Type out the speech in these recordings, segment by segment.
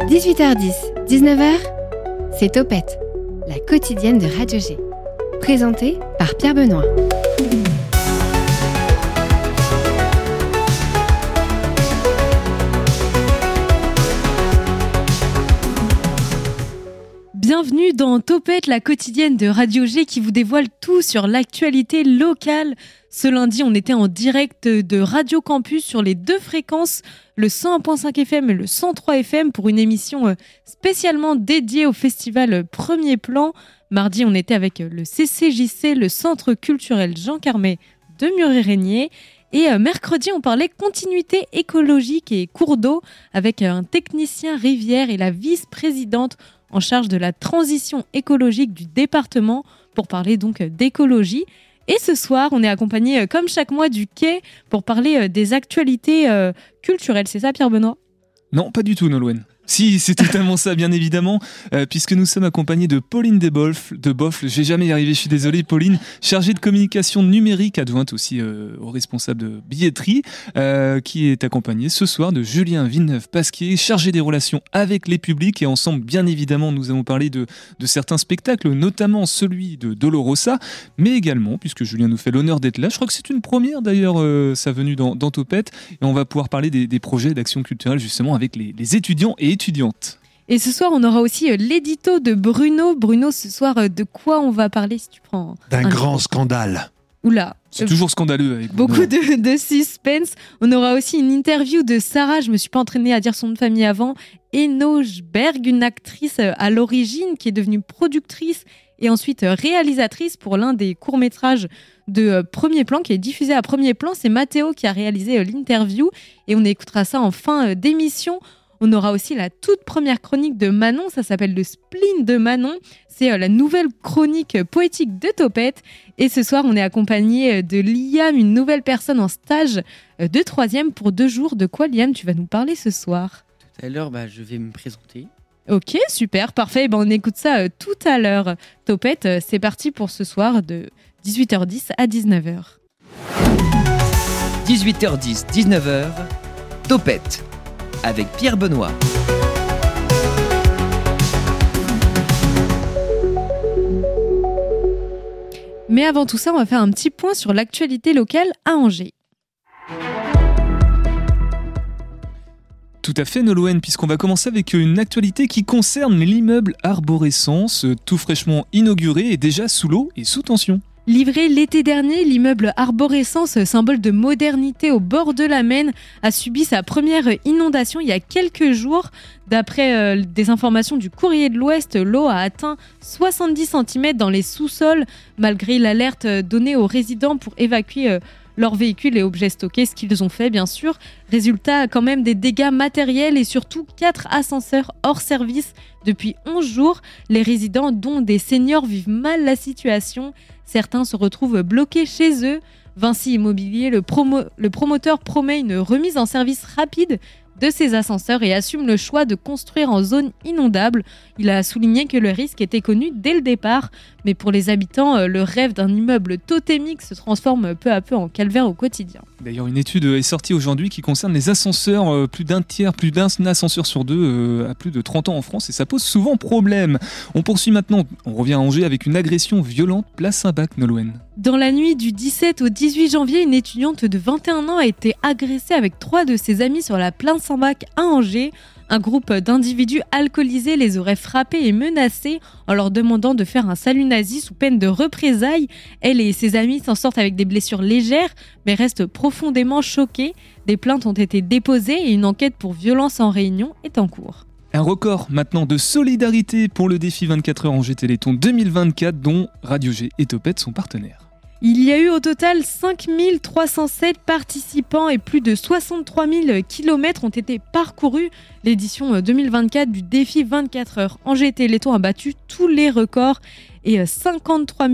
18h10, 19h, c'est Topette, la quotidienne de Radio G. Présentée par Pierre Benoît. Bienvenue dans Topette, la quotidienne de Radio G qui vous dévoile tout sur l'actualité locale. Ce lundi, on était en direct de Radio Campus sur les deux fréquences, le 101.5 FM et le 103 FM pour une émission spécialement dédiée au festival Premier Plan. Mardi, on était avec le CCJC, le Centre culturel Jean Carmet de Murray-Régnier. Et mercredi, on parlait continuité écologique et cours d'eau avec un technicien rivière et la vice-présidente en charge de la transition écologique du département pour parler donc d'écologie. Et ce soir, on est accompagné comme chaque mois du Quai pour parler des actualités culturelles. C'est ça, Pierre Benoît ? Non, pas du tout, Nolwenn. Si, c'est totalement ça, bien évidemment, puisque nous sommes accompagnés de Pauline de Boffle. Je vais jamais y arriver, je suis désolé, Pauline, chargée de communication numérique, adjointe aussi au responsable de billetterie, qui est accompagnée ce soir de Julien Villeneuve-Pasquier, chargé des relations avec les publics. Et ensemble, bien évidemment, nous allons parler de certains spectacles, notamment celui de Dolorosa, mais également, puisque Julien nous fait l'honneur d'être là, je crois que c'est une première d'ailleurs, sa venue dans Topette, et on va pouvoir parler des projets d'action culturelle justement avec les étudiants et étudiantes. Et ce soir, on aura aussi l'édito de Bruno. Bruno, ce soir, de quoi on va parler si tu prends d'un grand scandale. Oula. C'est toujours scandaleux avec Bruno. Beaucoup de suspense. On aura aussi une interview de Sarah, je me suis pas entraînée à dire son nom de famille avant, Enochberg, une actrice à l'origine qui est devenue productrice et ensuite réalisatrice pour l'un des courts-métrages de Premier Plan qui est diffusé à Premier Plan. C'est Mathéo qui a réalisé l'interview et on écoutera ça en fin d'émission. On aura aussi la toute première chronique de Manon, ça s'appelle le spleen de Manon. C'est la nouvelle chronique poétique de Topette. Et ce soir, on est accompagné de Liam, une nouvelle personne en stage de 3e pour 2 jours. De quoi, Liam, tu vas nous parler ce soir ? Tout à l'heure, je vais me présenter. Ok, super, parfait. On écoute ça tout à l'heure. Topette, c'est parti pour ce soir de 18h10 à 19h. 18h10, 19h, Topette avec Pierre Benoît. Mais avant tout ça, on va faire un petit point sur l'actualité locale à Angers. Tout à fait, Nolwenn, puisqu'on va commencer avec une actualité qui concerne l'immeuble Arborescence, tout fraîchement inauguré et déjà sous l'eau et sous tension. Livré l'été dernier, l'immeuble Arborescence, symbole de modernité au bord de la Maine, a subi sa première inondation il y a quelques jours. D'après des informations du Courrier de l'Ouest, l'eau a atteint 70 cm dans les sous-sols, malgré l'alerte donnée aux résidents pour évacuer leurs véhicules et objets stockés, ce qu'ils ont fait bien sûr. Résultat, quand même des dégâts matériels et surtout 4 ascenseurs hors service depuis 11 jours. Les résidents, dont des seniors, vivent mal la situation. Certains se retrouvent bloqués chez eux. Vinci Immobilier, le promoteur, promet une remise en service rapide de ces ascenseurs et assume le choix de construire en zone inondable. Il a souligné que le risque était connu dès le départ, mais pour les habitants, le rêve d'un immeuble totémique se transforme peu à peu en calvaire au quotidien. D'ailleurs, une étude est sortie aujourd'hui qui concerne les ascenseurs. Plus d'un ascenseur sur 2 à plus de 30 ans en France, et ça pose souvent problème. On poursuit maintenant, on revient à Angers avec une agression violente place Saint-Bac, Nolwenn. Dans la nuit du 17 au 18 janvier, une étudiante de 21 ans a été agressée avec 3 de ses amis sur la place Saint-Bac à Angers. Un groupe d'individus alcoolisés les aurait frappés et menacés en leur demandant de faire un salut nazi sous peine de représailles. Elle et ses amis s'en sortent avec des blessures légères, mais restent profondément choqués. Des plaintes ont été déposées et une enquête pour violence en réunion est en cours. Un record maintenant de solidarité pour le défi 24 heures Angers Téléthon 2024 dont Radio G et Topette sont partenaires. Il y a eu au total 5307 participants et plus de 63 000 kilomètres ont été parcourus. L'édition 2024 du défi 24 heures Angers Téléthon a battu tous les records et 53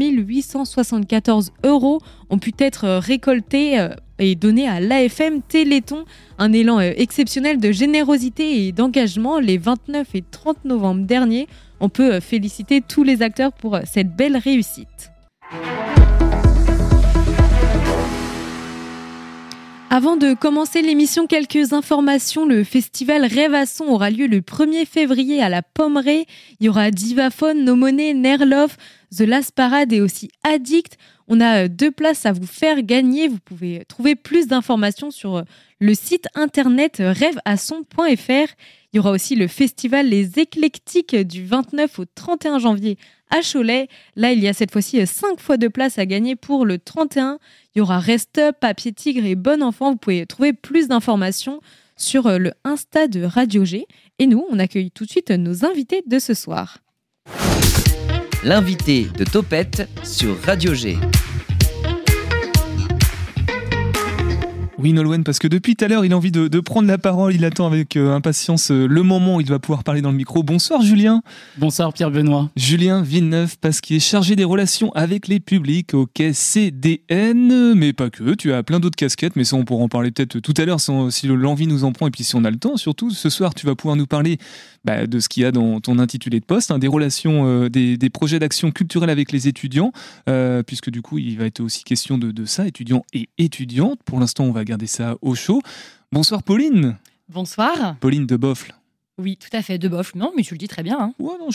874 € ont pu être récoltés et donnés à l'AFM Téléthon. Un élan exceptionnel de générosité et d'engagement les 29 et 30 novembre dernier. On peut féliciter tous les acteurs pour cette belle réussite. Avant de commencer l'émission, quelques informations. Le festival Rêve à son aura lieu le 1er février à la Pommeraye. Il y aura Divaphone, No Money, Nerlov, The Last Parade et aussi Addict. On a 2 places à vous faire gagner. Vous pouvez trouver plus d'informations sur le site internet rêveasson.fr. Il y aura aussi le festival Les Éclectiques du 29 au 31 janvier à Cholet. Là, il y a cette fois-ci 5 fois de place à gagner pour le 31. Il y aura Rest Up, Papier Tigre et Bon Enfant. Vous pouvez trouver plus d'informations sur le Insta de Radio G. Et nous, on accueille tout de suite nos invités de ce soir. L'invité de Topette sur Radio G. Oui, Nolwenn, parce que depuis tout à l'heure, il a envie de prendre la parole. Il attend avec impatience le moment où il va pouvoir parler dans le micro. Bonsoir, Julien. Bonsoir, Pierre-Benoît. Julien Villeneuve-Pasquier, chargé des relations avec les publics au quai CDN. Mais pas que, tu as plein d'autres casquettes, mais ça, on pourra en parler peut-être tout à l'heure si l'envie nous en prend et puis si on a le temps. Surtout, ce soir, tu vas pouvoir nous parler de ce qu'il y a dans ton intitulé de poste, des relations, des projets d'action culturelle avec les étudiants, puisque du coup, il va être aussi question de ça, étudiants et étudiantes. Pour l'instant, on va garder ça au chaud. Bonsoir Pauline. Bonsoir. Pauline de Boffle. Oui, tout à fait, de Boffle. Non, mais tu le dis très bien. Hein. Ouais, non,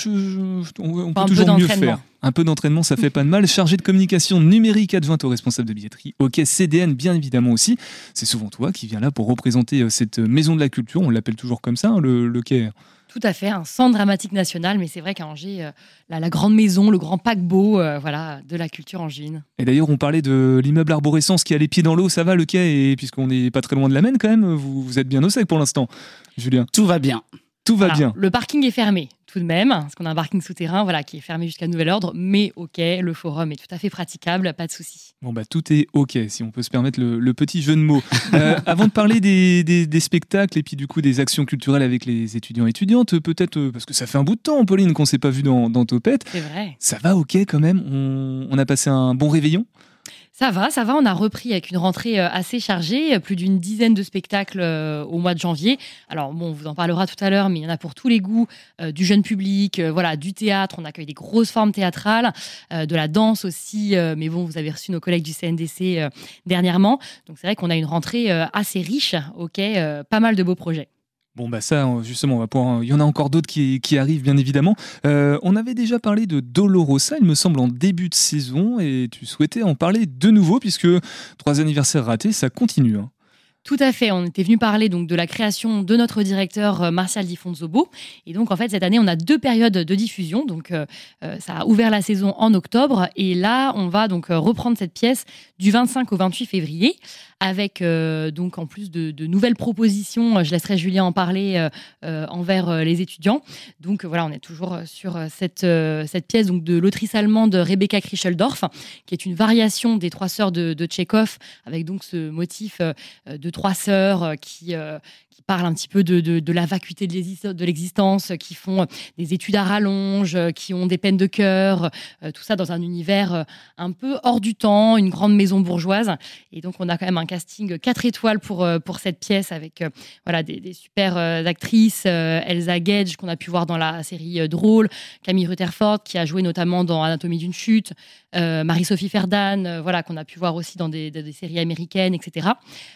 on peut toujours mieux faire. Un peu d'entraînement, ça fait pas de mal. Chargée de communication numérique adjointe au responsable de billetterie, au quai CDN, bien évidemment aussi. C'est souvent toi qui viens là pour représenter cette maison de la culture. On l'appelle toujours comme ça, le quai. Tout à fait, un centre dramatique national, mais c'est vrai qu'à Angers, la grande maison, le grand paquebot de la culture angevine. Et d'ailleurs, on parlait de l'immeuble Arborescence qui a les pieds dans l'eau, ça va le quai, et puisqu'on n'est pas très loin de la Maine quand même, vous êtes bien au sec pour l'instant, Julien. Tout va bien. Tout va bien. Le parking est fermé tout de même, parce qu'on a un parking souterrain qui est fermé jusqu'à nouvel ordre, mais ok, le forum est tout à fait praticable, pas de souci. Bon tout est ok, si on peut se permettre le petit jeu de mots. Avant de parler des spectacles et puis du coup des actions culturelles avec les étudiants et étudiantes, peut-être, parce que ça fait un bout de temps, Pauline, qu'on ne s'est pas vu dans Topette. C'est vrai. Ça va ok quand même, on a passé un bon réveillon. Ça va, on a repris avec une rentrée assez chargée, plus d'une dizaine de spectacles au mois de janvier. Alors bon, on vous en parlera tout à l'heure, mais il y en a pour tous les goûts, du jeune public, du théâtre, on accueille des grosses formes théâtrales, de la danse aussi, mais bon, vous avez reçu nos collègues du CNDC dernièrement, donc c'est vrai qu'on a une rentrée assez riche, pas mal de beaux projets. Bon ça justement, on va pouvoir. Il y en a encore d'autres qui arrivent bien évidemment. On avait déjà parlé de Dolorosa, il me semble en début de saison, et tu souhaitais en parler de nouveau puisque 3 anniversaires ratés, ça continue. Hein. Tout à fait, on était venu parler donc de la création de notre directeur Martial Di Fonzobo. Et donc en fait cette année on a 2 périodes de diffusion, donc ça a ouvert la saison en octobre et là on va donc reprendre cette pièce du 25 au 28 février avec donc en plus de nouvelles propositions, je laisserai Julien en parler envers les étudiants. Donc on est toujours sur cette pièce donc de l'autrice allemande Rebecca Krischeldorf, qui est une variation des 3 sœurs de Tchekhov, avec donc ce motif de 3 sœurs qui parlent un petit peu de la vacuité de l'existence, qui font des études à rallonge, qui ont des peines de cœur, tout ça dans un univers un peu hors du temps, une grande maison bourgeoise. Et donc, on a quand même un casting 4 étoiles pour cette pièce avec des super actrices, Elsa Gage, qu'on a pu voir dans la série Drôle, Camille Rutherford, qui a joué notamment dans Anatomie d'une chute, Marie-Sophie Ferdan, qu'on a pu voir aussi dans des séries américaines, etc.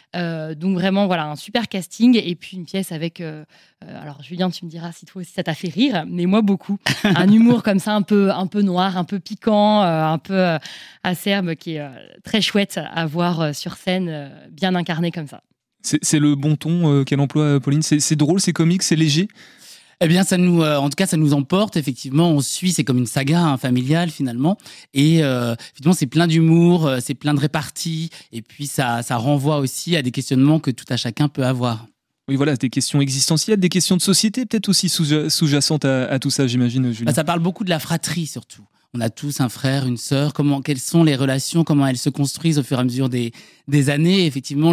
Donc vraiment, un super casting et puis une pièce avec... alors Julien, tu me diras si toi aussi ça t'a fait rire, mais moi beaucoup. Un humour comme ça, un peu noir, un peu piquant, un peu acerbe, qui est très chouette à voir sur scène, bien incarné comme ça. C'est le bon ton qu'elle emploie, Pauline. C'est drôle, c'est comique, c'est léger. Eh bien, en tout cas, ça nous emporte. Effectivement, on suit, c'est comme une saga familiale finalement. Et effectivement, c'est plein d'humour, c'est plein de réparties. Et puis, ça renvoie aussi à des questionnements que tout à chacun peut avoir. Oui, des questions existentielles, des questions de société, peut-être aussi sous-jacentes à tout ça, j'imagine, Julien. Ça parle beaucoup de la fratrie, surtout. On a tous un frère, une sœur. Quelles sont les relations, comment elles se construisent au fur et à mesure des années. Effectivement,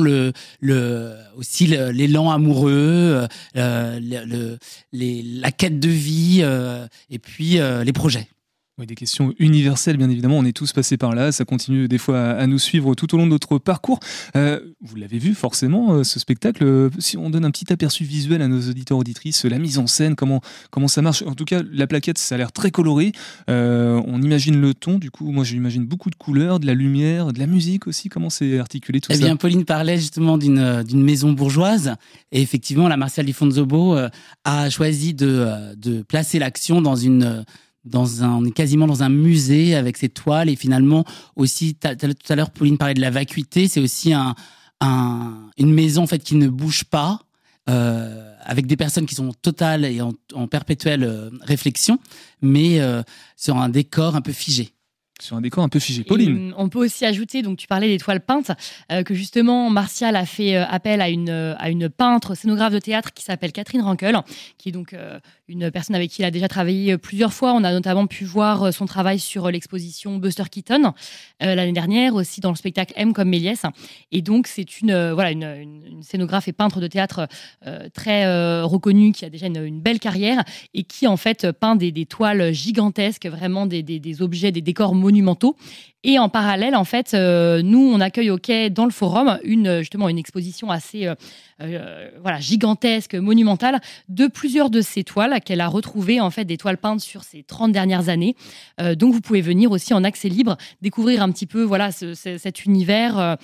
aussi l'élan amoureux, la quête de vie, et puis les projets. Oui, des questions universelles, bien évidemment. On est tous passés par là. Ça continue des fois à nous suivre tout au long de notre parcours. Vous l'avez vu forcément, ce spectacle. Si on donne un petit aperçu visuel à nos auditeurs auditrices, la mise en scène, comment ça marche. En tout cas, la plaquette, ça a l'air très coloré. On imagine le ton. Du coup, moi, j'imagine beaucoup de couleurs, de la lumière, de la musique aussi. Comment c'est articulé tout ça ? Eh bien, Pauline parlait justement d'une maison bourgeoise. Et effectivement, la Martial di Fonzobo a choisi de placer l'action on est quasiment dans un musée avec ses toiles, et finalement aussi, tout à l'heure Pauline parlait de la vacuité, c'est aussi une maison en fait qui ne bouge pas, avec des personnes qui sont totales et en perpétuelle réflexion, mais sur un décor un peu figé. Sur un décor un peu figé. Pauline. Et on peut aussi ajouter, donc tu parlais des toiles peintes, que justement Martial a fait appel à une peintre scénographe de théâtre qui s'appelle Catherine Rankel, qui est donc une personne avec qui il a déjà travaillé plusieurs fois. On a notamment pu voir son travail sur l'exposition Buster Keaton l'année dernière, aussi dans le spectacle M comme Méliès. Et donc c'est une scénographe et peintre de théâtre très reconnue, qui a déjà une belle carrière et qui en fait peint des toiles gigantesques, vraiment des objets, des décors monumentaux. Et en parallèle, en fait, nous, on accueille au Quai, dans le Forum, une exposition assez gigantesque, monumentale, de plusieurs de ces toiles qu'elle a retrouvées, en fait, des toiles peintes sur ces 30 dernières années. Donc, vous pouvez venir aussi en accès libre, découvrir un petit peu cet univers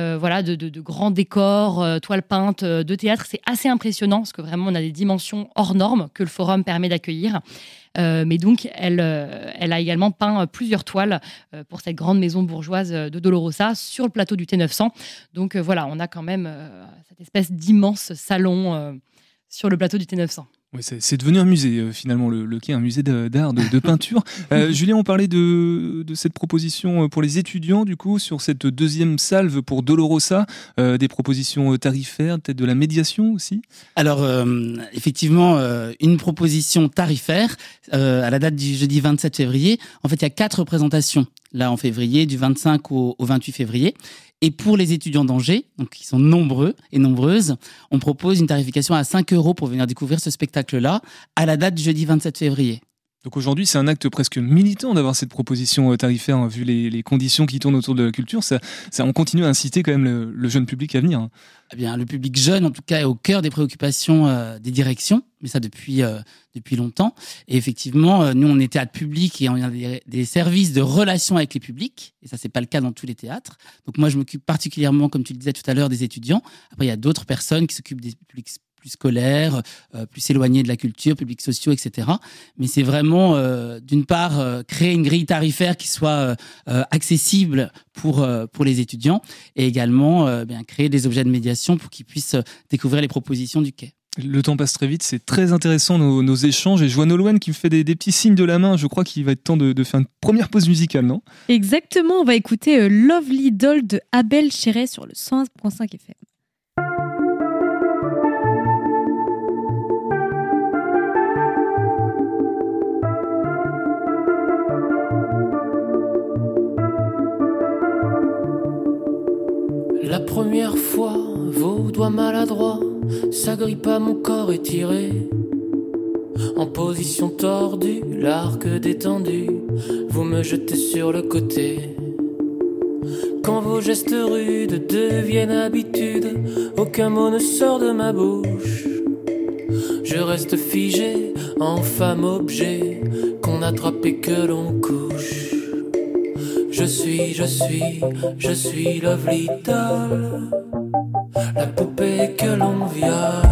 de grands décors, toiles peintes, de théâtre. C'est assez impressionnant, parce que vraiment, on a des dimensions hors normes que le Forum permet d'accueillir. Mais donc, elle a également peint plusieurs toiles pour cette grande maison bourgeoise de Dolorosa sur le plateau du T900. Donc on a quand même cette espèce d'immense salon sur le plateau du T900. Oui, c'est devenu un musée, finalement, le quai, un musée d'art, de peinture. Julien, on parlait de cette proposition pour les étudiants, du coup, sur cette deuxième salve pour Dolorosa, des propositions tarifaires, peut-être de la médiation aussi ? Alors, effectivement, une proposition tarifaire, à la date du jeudi 27 février. En fait, il y a 4 représentations, là, en février, du 25 au 28 février. Et pour les étudiants d'Angers, donc qui sont nombreux et nombreuses, on propose une tarification à 5 € pour venir découvrir ce spectacle-là, à la date du jeudi 27 février. Donc aujourd'hui, c'est un acte presque militant d'avoir cette proposition tarifaire, hein, vu les conditions qui tournent autour de la culture. On continue à inciter quand même le jeune public à venir. Hein. Eh bien, le public jeune, en tout cas, est au cœur des préoccupations des directions, mais ça depuis longtemps. Et effectivement, nous, on est théâtre public et on a des services de relations avec les publics, et ça, c'est pas le cas dans tous les théâtres. Donc moi, je m'occupe particulièrement, comme tu le disais tout à l'heure, des étudiants. Après, il y a d'autres personnes qui s'occupent des publics plus scolaires, plus éloignés de la culture, publics sociaux, etc. Mais c'est vraiment, d'une part, créer une grille tarifaire qui soit accessible pour les étudiants, et également créer des objets de médiation pour qu'ils puissent découvrir les propositions du Quai. Le temps passe très vite, c'est très intéressant nos échanges, et je vois Nolwenn qui me fait des petits signes de la main. Je crois qu'il va être temps de faire une première pause musicale, non ? Exactement, on va écouter Lovely Doll de Abel Chéret sur le 101.5 FM. La première fois, vos doigts maladroits s'agrippent à mon corps étiré. En position tordue, l'arc détendu, vous me jetez sur le côté. Quand vos gestes rudes deviennent habitude, aucun mot ne sort de ma bouche. Je reste figé en femme objet qu'on attrape et que l'on couche. Je suis Lovely Doll, la poupée que l'on viole.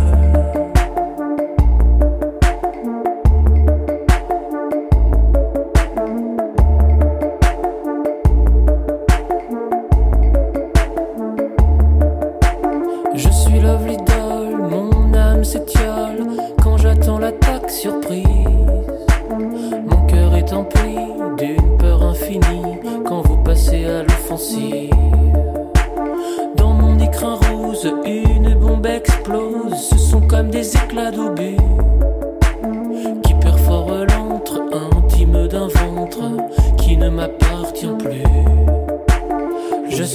Je suis Lovely Doll, mon âme s'étiole quand j'attends l'attaque surprise. Mon cœur est empli d'une peur infinie quand vous passez à l'offensive. Dans mon écrin rose, une bombe explose. Ce sont comme des éclats d'obus qui perforent l'antre intime d'un ventre qui ne m'appartient plus. Je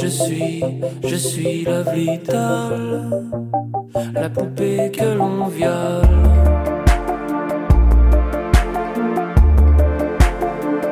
suis Lovely Doll, la poupée que l'on viole.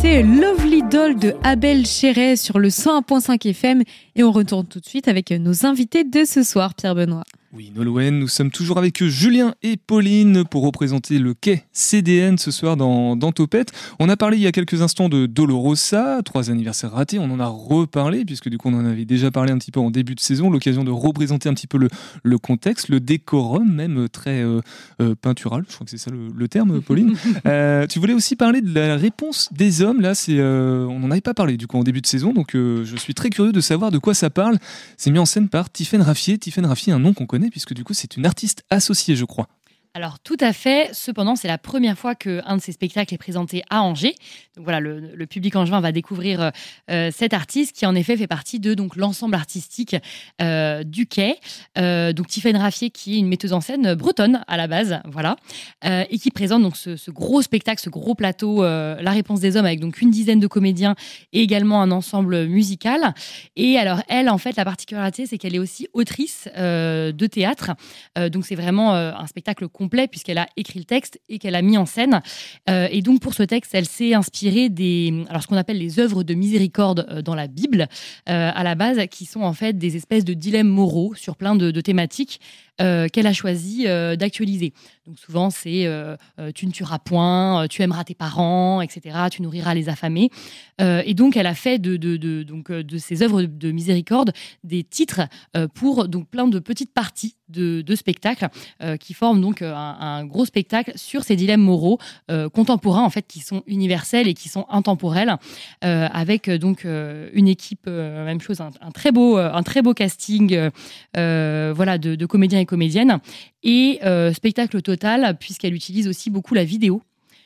C'était Lovely Doll de Abel Chéret sur le 101.5 FM et on retourne tout de suite avec nos invités de ce soir, Pierre Benoît. Oui, Nolwenn, nous sommes toujours avec Julien et Pauline pour représenter le quai CDN ce soir dans Topette. On a parlé il y a quelques instants de Dolorosa, 3 anniversaires ratés, on en a reparlé puisque du coup on en avait déjà parlé un petit peu en début de saison, l'occasion de représenter un petit peu le contexte, le décorum même très peintural, je crois que c'est ça le terme, Pauline. Tu voulais aussi parler de la réponse des hommes, là on n'en avait pas parlé du coup en début de saison, donc je suis très curieux de savoir de quoi ça parle. C'est mis en scène par Tiffaine Raffier, un nom qu'on connaît puisque du coup c'est une artiste associée, je crois. Alors tout à fait, cependant c'est la première fois qu'un de ces spectacles est présenté à Angers. Donc voilà, le public angevin va découvrir cet artiste qui en effet fait partie de l'ensemble artistique du quai. Donc Tiffaine Raffier qui est une metteuse en scène bretonne à la base, voilà, et qui présente donc ce gros spectacle, ce gros plateau, La Réponse des Hommes avec donc une dizaine de comédiens et également un ensemble musical. Et alors elle en fait la particularité c'est qu'elle est aussi autrice de théâtre. Donc c'est vraiment un spectacle complet puisqu'elle a écrit le texte et qu'elle a mis en scène. Et donc pour ce texte, elle s'est inspirée ce qu'on appelle les œuvres de miséricorde dans la Bible à la base, qui sont en fait des espèces de dilemmes moraux sur plein de thématiques qu'elle a choisi d'actualiser. Donc souvent c'est tu ne tueras point, tu aimeras tes parents, etc. Tu nourriras les affamés. Et donc elle a fait de ces œuvres de miséricorde des titres pour donc plein de petites parties de spectacles qui forment donc un gros spectacle sur ces dilemmes moraux contemporains en fait qui sont universels et qui sont intemporels avec donc une équipe même chose un très beau casting voilà de comédiens et comédiennes et spectacle total puisqu'elle utilise aussi beaucoup la vidéo.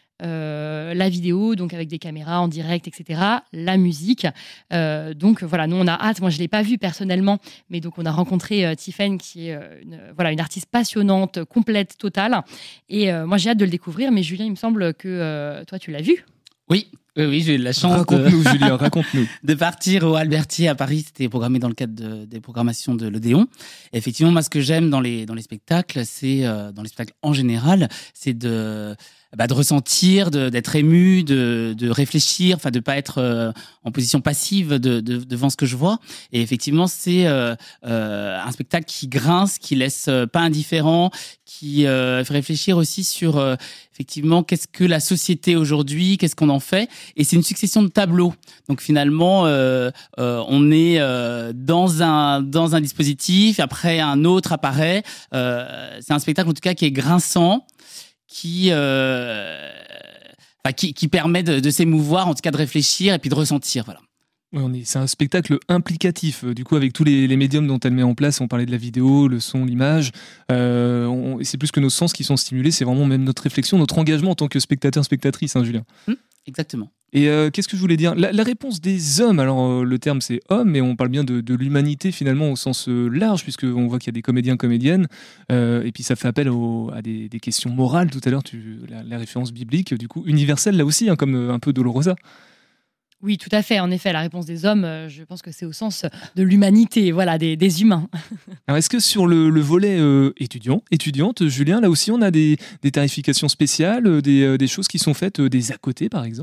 Donc avec des caméras en direct, etc. La musique. Donc voilà, nous on a hâte. Moi je l'ai pas vu personnellement, mais donc on a rencontré Tiffaine qui est une artiste passionnante, complète, totale. Et moi j'ai hâte de le découvrir. Mais Julien, il me semble que toi tu l'as vu. Oui, j'ai eu la chance raconte-nous, Julien, raconte-nous. de partir au Albertier à Paris. C'était programmé dans le cadre des programmations de l'Odéon. Et effectivement, moi, ce que j'aime dans les spectacles, c'est dans les spectacles en général, c'est de ressentir, d'être ému, de réfléchir, enfin de pas être en position passive devant ce que je vois. Et effectivement, c'est un spectacle qui grince, qui laisse pas indifférent, qui fait réfléchir aussi sur effectivement qu'est-ce que la société aujourd'hui, qu'est-ce qu'on en fait. Et c'est une succession de tableaux. Donc finalement, on est dans un dispositif, après un autre apparaît. C'est un spectacle en tout cas qui est grinçant, qui permet de s'émouvoir, en tout cas de réfléchir et puis de ressentir, voilà. Ouais, c'est un spectacle implicatif, du coup avec tous les médiums dont elle met en place, on parlait de la vidéo, le son, l'image, c'est plus que nos sens qui sont stimulés, c'est vraiment même notre réflexion, notre engagement en tant que spectateur, spectatrice, hein, Julien. Exactement. Et qu'est-ce que je voulais dire ? La réponse des hommes, alors le terme c'est homme, mais on parle bien de l'humanité finalement au sens large, puisqu'on voit qu'il y a des comédiens, comédiennes, et puis ça fait appel à des questions morales. Tout à l'heure, la référence biblique, du coup universelle là aussi, hein, comme un peu Dolorosa. Oui, tout à fait. En effet, la réponse des hommes, je pense que c'est au sens de l'humanité, voilà, des humains. Alors, est-ce que sur le volet étudiante, Julien, là aussi, on a des tarifications spéciales, des choses qui sont faites, des à côté, par exemple ?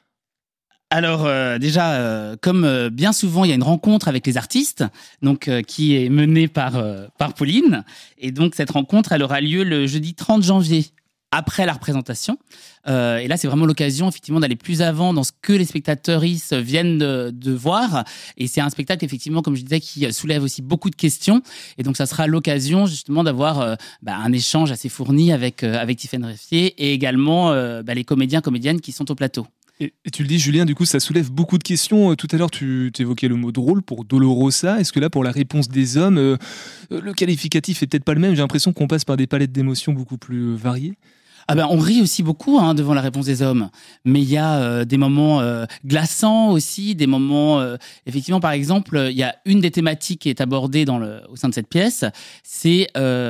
Alors déjà, comme bien souvent, il y a une rencontre avec les artistes, donc qui est menée par Pauline. Et donc, cette rencontre, elle aura lieu le jeudi 30 janvier. Après la représentation. Et là, c'est vraiment l'occasion, effectivement, d'aller plus avant dans ce que les spectateurs viennent de voir. Et c'est un spectacle, effectivement, comme je disais, qui soulève aussi beaucoup de questions. Et donc, ça sera l'occasion, justement, d'avoir un échange assez fourni avec Tiffaine Raffier et également les comédiens, comédiennes qui sont au plateau. Et tu le dis, Julien, du coup, ça soulève beaucoup de questions. Tout à l'heure, tu évoquais le mot drôle pour Dolorosa. Est-ce que là, pour la réponse des hommes, le qualificatif est peut-être pas le même ? J'ai l'impression qu'on passe par des palettes d'émotions beaucoup plus variées. On rit aussi beaucoup devant la réponse des hommes, mais il y a des moments glaçants aussi, des moments effectivement, par exemple, il y a une des thématiques qui est abordée au sein de cette pièce, c'est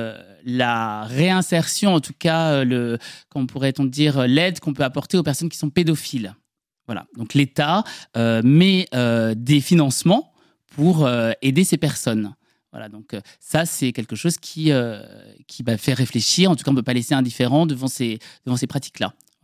la réinsertion, en tout cas comment pourrait-on dire, l'aide qu'on peut apporter aux personnes qui sont pédophiles. Voilà, donc l'État met des financements pour aider ces personnes. Voilà, donc ça, c'est quelque chose qui fait réfléchir. En tout cas, on ne peut pas laisser indifférent devant ces pratiques-là.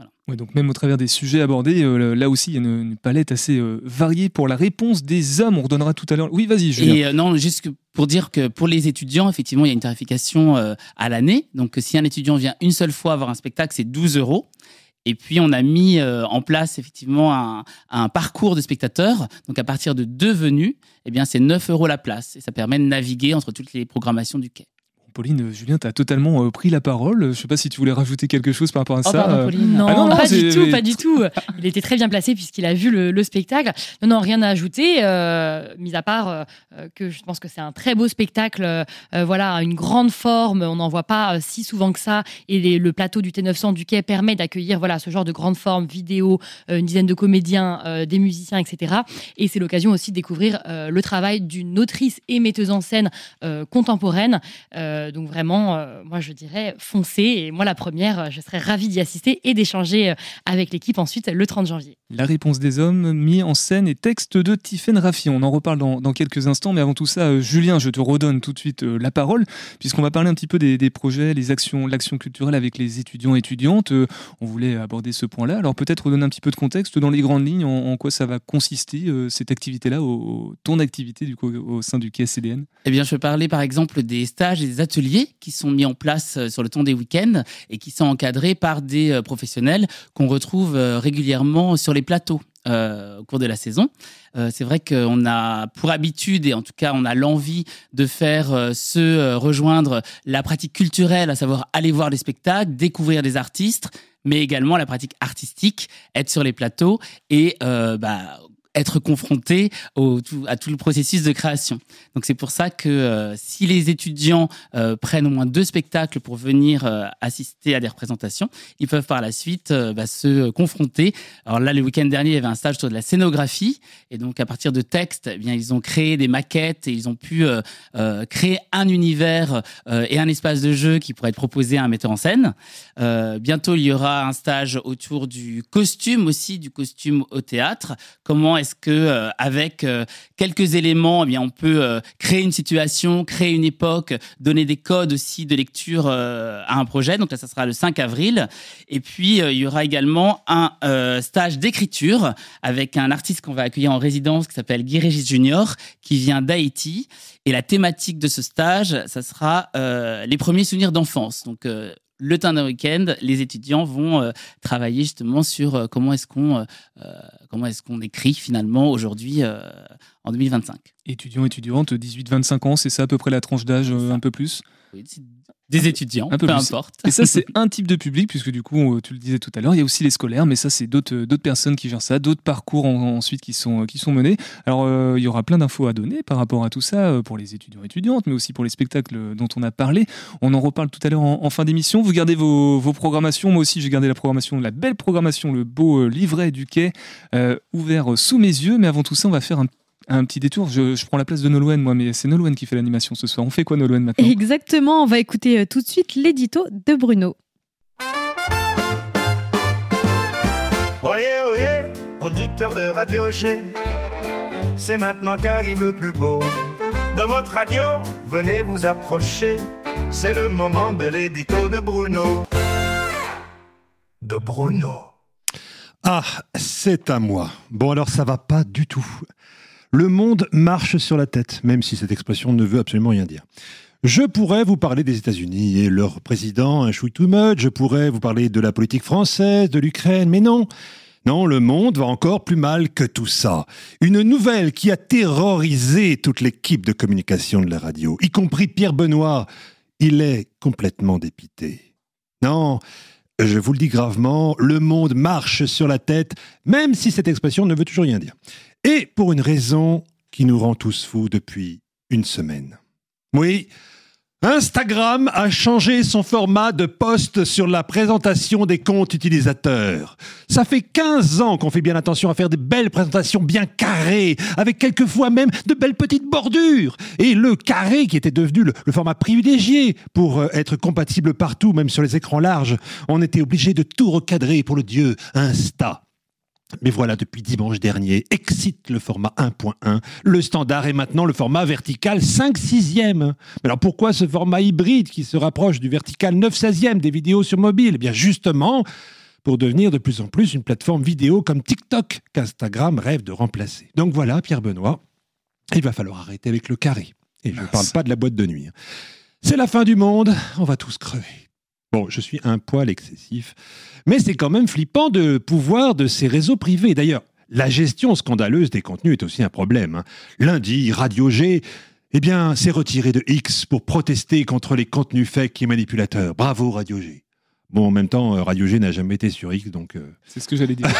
Ouais, donc même au travers des sujets abordés, là aussi il y a une palette assez variée pour la réponse des hommes. On redonnera tout à l'heure. Oui, vas-y, Julien. Et non, juste pour dire que pour les étudiants, effectivement, il y a une tarification à l'année. Donc si un étudiant vient une seule fois voir un spectacle, c'est 12 €. Et puis, on a mis en place effectivement un parcours de spectateurs. Donc, à partir de 2 venues, eh bien, c'est 9 € la place. Et ça permet de naviguer entre toutes les programmations du quai. Pauline, Julien, tu as totalement pris la parole. Je ne sais pas si tu voulais rajouter quelque chose par rapport à ça. Pardon, Pauline. Non, Ah non, pas du tout. Il était très bien placé puisqu'il a vu le spectacle. Non, rien à ajouter, mis à part que je pense que c'est un très beau spectacle, voilà, une grande forme. On n'en voit pas si souvent que ça. Et le plateau du T900 du Quai permet d'accueillir voilà, ce genre de grande forme, vidéo, une dizaine de comédiens, des musiciens, etc. Et c'est l'occasion aussi de découvrir le travail d'une autrice et metteuse en scène contemporaine. Donc vraiment, moi je dirais foncez. Et moi la première, je serais ravie d'y assister et d'échanger avec l'équipe ensuite le 30 janvier. La réponse des hommes, mis en scène et texte de Tiffaine Raffi. On en reparle dans quelques instants, mais avant tout ça, Julien, je te redonne tout de suite la parole, puisqu'on va parler un petit peu des projets, l'action culturelle avec les étudiants et étudiantes. On voulait aborder ce point-là. Alors peut-être redonner un petit peu de contexte dans les grandes lignes, en quoi ça va consister, cette activité-là, ton activité du coup, au sein du KSCDN. Eh bien, je peux parler par exemple des stages et des ateliers qui sont mis en place sur le temps des week-ends et qui sont encadrés par des professionnels qu'on retrouve régulièrement sur les plateaux au cours de la saison. C'est vrai qu'on a pour habitude, et en tout cas on a l'envie de faire se rejoindre la pratique culturelle, à savoir aller voir des spectacles, découvrir des artistes, mais également la pratique artistique, être sur les plateaux et être confronté à tout le processus de création. Donc c'est pour ça que si les étudiants prennent au moins 2 spectacles pour venir assister à des représentations, ils peuvent par la suite se confronter. Alors là, le week-end dernier, il y avait un stage sur de la scénographie, et donc à partir de textes, eh bien ils ont créé des maquettes et ils ont pu créer un univers et un espace de jeu qui pourrait être proposé à un metteur en scène. Bientôt, il y aura un stage autour du costume aussi, du costume au théâtre. Comment est-ce que avec quelques éléments, eh bien, on peut créer une situation, créer une époque, donner des codes aussi de lecture à un projet. Donc là, ça sera le 5 avril. Et puis, il y aura également un stage d'écriture avec un artiste qu'on va accueillir en résidence qui s'appelle Guy Régis Junior, qui vient d'Haïti. Et la thématique de ce stage, ça sera les premiers souvenirs d'enfance. Donc, le temps d'un week-end, les étudiants vont travailler justement sur comment est-ce qu'on écrit finalement aujourd'hui en 2025. Étudiants, étudiantes, 18-25 ans, c'est ça à peu près la tranche d'âge, un peu plus? Oui, des étudiants, peu importe. Et ça, c'est un type de public, puisque du coup, tu le disais tout à l'heure, il y a aussi les scolaires, mais ça, c'est d'autres personnes qui gèrent ça, d'autres parcours ensuite qui sont menés. Alors, il y aura plein d'infos à donner par rapport à tout ça, pour les étudiants et étudiantes, mais aussi pour les spectacles dont on a parlé. On en reparle tout à l'heure en fin d'émission. Vous gardez vos programmations. Moi aussi, j'ai gardé la belle programmation, le beau livret du Quai, ouvert sous mes yeux. Mais avant tout ça, on va faire un petit détour. Je prends la place de Nolwenn, moi, mais c'est Nolwenn qui fait l'animation ce soir. On fait quoi, Nolwenn, maintenant? Exactement, on va écouter tout de suite l'édito de Bruno. Oyez, oyez, producteur de Radio G, c'est maintenant qu'arrive le plus beau. De votre radio, venez vous approcher, c'est le moment de l'édito de Bruno. Ah, c'est à moi. Bon, alors ça va pas du tout. Le monde marche sur la tête, même si cette expression ne veut absolument rien dire. Je pourrais vous parler des États-Unis et leur président, un chouï too much. Je pourrais vous parler de la politique française, de l'Ukraine, mais non. Non, le monde va encore plus mal que tout ça. Une nouvelle qui a terrorisé toute l'équipe de communication de la radio, y compris Pierre Benoît. Il est complètement dépité. Non, je vous le dis gravement, le monde marche sur la tête, même si cette expression ne veut toujours rien dire. Et pour une raison qui nous rend tous fous depuis une semaine. Oui, Instagram a changé son format de post sur la présentation des comptes utilisateurs. Ça fait 15 ans qu'on fait bien attention à faire des belles présentations bien carrées, avec quelquefois même de belles petites bordures. Et le carré, qui était devenu le format privilégié pour être compatible partout, même sur les écrans larges, on était obligé de tout recadrer pour le dieu Insta. Mais voilà, depuis dimanche dernier, excite le format 1.1. Le standard est maintenant le format vertical 5/6e. Mais alors pourquoi ce format hybride qui se rapproche du vertical 9/16e des vidéos sur mobile? Eh bien justement, pour devenir de plus en plus une plateforme vidéo comme TikTok qu'Instagram rêve de remplacer. Donc voilà, Pierre Benoît, il va falloir arrêter avec le carré. Et je ne parle pas de la boîte de nuit. C'est la fin du monde, on va tous crever. Bon, je suis un poil excessif, mais c'est quand même flippant de pouvoir de ces réseaux privés. D'ailleurs, la gestion scandaleuse des contenus est aussi un problème. Lundi, Radio G, s'est retiré de X pour protester contre les contenus fake et manipulateurs. Bravo Radio G. Bon, en même temps, Radio G n'a jamais été sur X, donc... C'est ce que j'allais dire.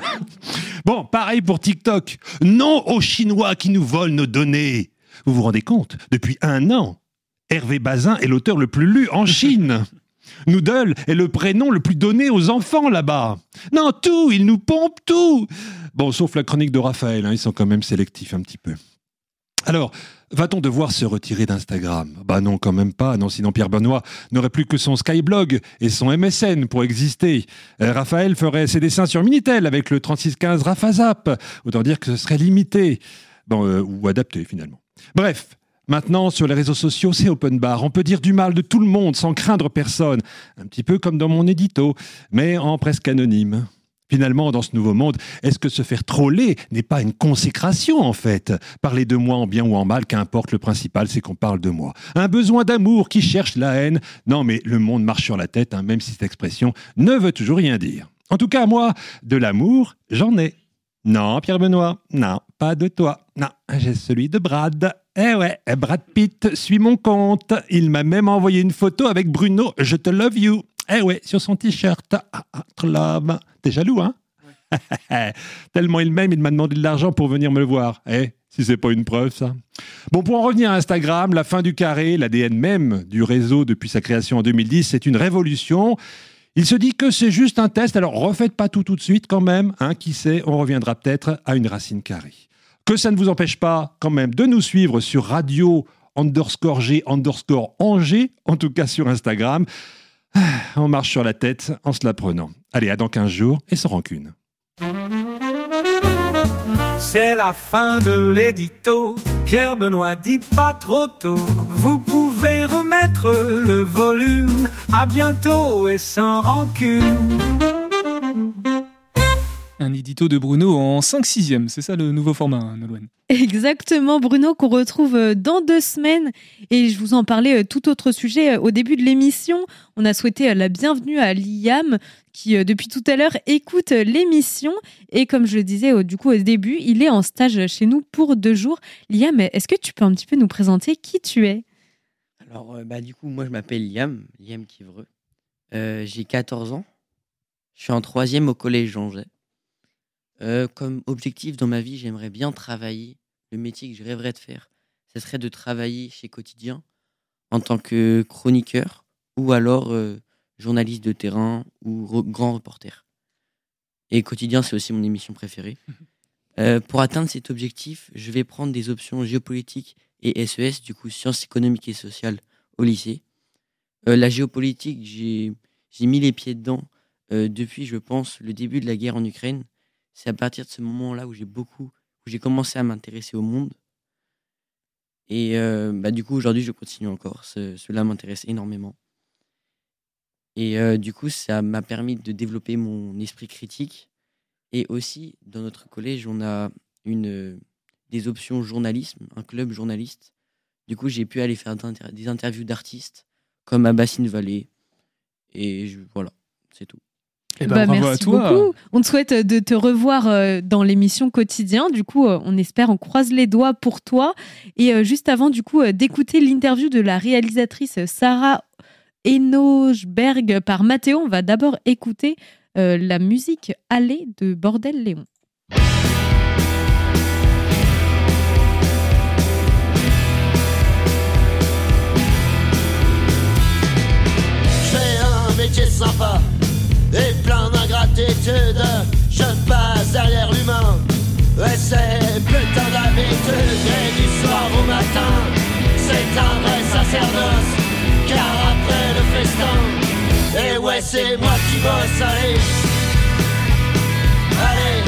Bon, pareil pour TikTok. Non aux Chinois qui nous volent nos données. Vous vous rendez compte ? Depuis 1 an, Hervé Bazin est l'auteur le plus lu en Chine. Noodle est le prénom le plus donné aux enfants là-bas. Non, tout, ils nous pompent tout. Bon, sauf la chronique de Raphaël, ils sont quand même sélectifs un petit peu. Alors, va-t-on devoir se retirer d'Instagram ? Bah non, quand même pas. Non, sinon Pierre Benoît n'aurait plus que son Skyblog et son MSN pour exister. Raphaël ferait ses dessins sur Minitel avec le 3615 Rafazap. Autant dire que ce serait limité. Ou adapté finalement. Bref. Maintenant, sur les réseaux sociaux, c'est open bar. On peut dire du mal de tout le monde sans craindre personne. Un petit peu comme dans mon édito, mais en presque anonyme. Finalement, dans ce nouveau monde, est-ce que se faire troller n'est pas une consécration, en fait ? Parler de moi en bien ou en mal, qu'importe, le principal, c'est qu'on parle de moi. Un besoin d'amour qui cherche la haine. Non, mais le monde marche sur la tête, même si cette expression ne veut toujours rien dire. En tout cas, moi, de l'amour, j'en ai. Non, Pierre Benoît, non, pas de toi. Non, j'ai celui de Brad. Eh ouais, Brad Pitt suit mon compte. Il m'a même envoyé une photo avec Bruno, je te love you. Eh ouais, sur son t-shirt. Love. T'es jaloux, hein ? Ouais. Tellement il m'aime, il m'a demandé de l'argent pour venir me le voir. Si c'est pas une preuve, ça. Bon, pour en revenir à Instagram, la fin du carré, l'ADN même du réseau depuis sa création en 2010, c'est une révolution. Il se dit que c'est juste un test, alors refaites pas tout de suite quand même. Qui sait, on reviendra peut-être à une racine carrée. Que ça ne vous empêche pas quand même de nous suivre sur radio_G_Angers, en tout cas sur Instagram. On marche sur la tête en se la prenant. Allez, à dans 15 jours et sans rancune. C'est la fin de l'édito. Pierre Benoît dit pas trop tôt. Vous pouvez remettre le volume. À bientôt et sans rancune. Un édito de Bruno en 5/6e, c'est ça le nouveau format, Nolwenn ? Exactement, Bruno, qu'on retrouve dans 2 semaines. Et je vous en parlais tout autre sujet au début de l'émission. On a souhaité la bienvenue à Liam, qui depuis tout à l'heure écoute l'émission. Et comme je le disais au début, il est en stage chez nous pour 2 jours. Liam, est-ce que tu peux un petit peu nous présenter qui tu es ? Alors, moi, je m'appelle Liam Quivreux. J'ai 14 ans. Je suis en 3e au collège Jean-Jet. Comme objectif dans ma vie, j'aimerais bien travailler. Le métier que je rêverais de faire, ce serait de travailler chez Quotidien en tant que chroniqueur ou alors journaliste de terrain ou grand reporter. Et Quotidien, c'est aussi mon émission préférée. Pour atteindre cet objectif, je vais prendre des options géopolitiques et SES, du coup sciences économiques et sociales au lycée. La géopolitique, j'ai mis les pieds dedans depuis, je pense, le début de la guerre en Ukraine. C'est à partir de ce moment-là où j'ai commencé à m'intéresser au monde. Et du coup, aujourd'hui, je continue encore. Cela m'intéresse énormément. Et du coup, ça m'a permis de développer mon esprit critique. Et aussi, dans notre collège, on a des options journalisme, un club journaliste. Du coup, j'ai pu aller faire des interviews d'artistes, comme à Bassine Vallée. Et voilà, c'est tout. Bravo merci à toi. Beaucoup. On te souhaite de te revoir dans l'émission Quotidien. Du coup, on croise les doigts pour toi. Et juste avant, d'écouter l'interview de la réalisatrice Sarah Enochberg par Mathéo, on va d'abord écouter la musique Allée de Bordel Léon. J'ai un métier sympa et plein d'ingratitude, je passe derrière l'humain. Et c'est putain d'habitude, et du soir au matin, c'est un vrai sacerdoce, car après le festin, et ouais c'est moi qui bosse, allez, allez.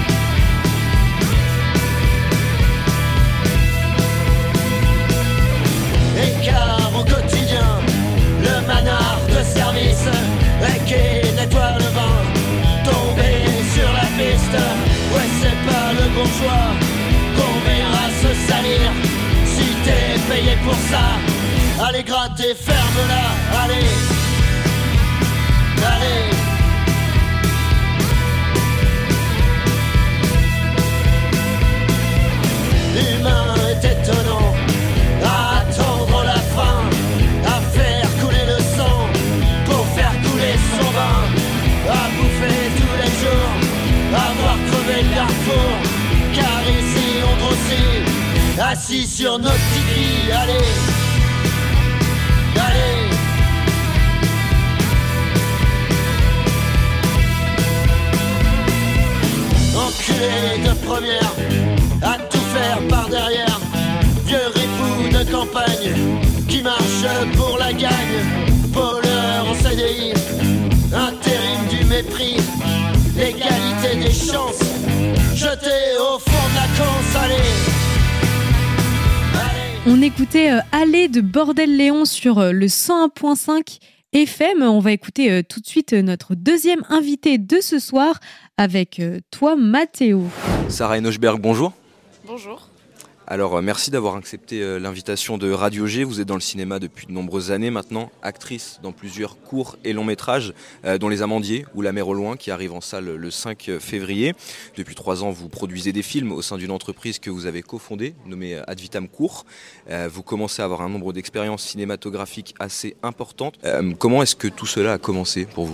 Et car au quotidien, le manard de service, et qui nettoie le vin, payer pour ça. Allez gratter, ferme-la, allez, allez. L'humain est étonnant, à attendre la fin, à faire couler le sang, pour faire couler son vin, à bouffer tous les jours, à voir crever le Darfour, car ici on grossit, assis sur nos petits lits, allez, allez. Enculé de première, à tout faire par derrière, vieux ripou de campagne, qui marche pour la gagne, voleur en CDI, intérim du mépris, l'égalité des chances, jeté au fond de la canse, allez. On écoutait Aller de Bordel Léon sur le 101.5 FM. On va écouter tout de suite notre deuxième invité de ce soir avec toi, Mathéo. Sarah Enochberg, bonjour. Bonjour. Alors, merci d'avoir accepté l'invitation de Radio G. Vous êtes dans le cinéma depuis de nombreuses années maintenant, actrice dans plusieurs courts et longs métrages, dont Les Amandiers ou La mer au loin, qui arrive en salle le 5 février. Depuis 3 ans, vous produisez des films au sein d'une entreprise que vous avez cofondée, nommée Ad Vitam Court. Vous commencez à avoir un nombre d'expériences cinématographiques assez importantes. Comment est-ce que tout cela a commencé pour vous ?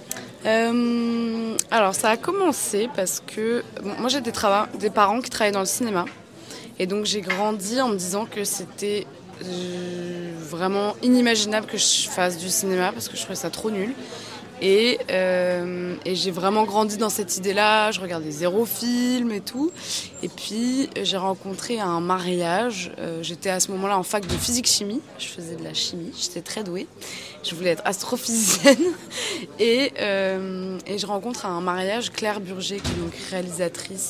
Alors, ça a commencé parce que moi, j'ai des parents qui travaillaient dans le cinéma. Et donc j'ai grandi en me disant que c'était vraiment inimaginable que je fasse du cinéma parce que je trouvais ça trop nul. Et j'ai vraiment grandi dans cette idée-là, je regardais 0 film et tout. Et puis j'ai rencontré un mariage, j'étais à ce moment-là en fac de physique-chimie, je faisais de la chimie, j'étais très douée. Je voulais être astrophysicienne. Et je rencontre à un mariage Claire Burger, qui est donc réalisatrice...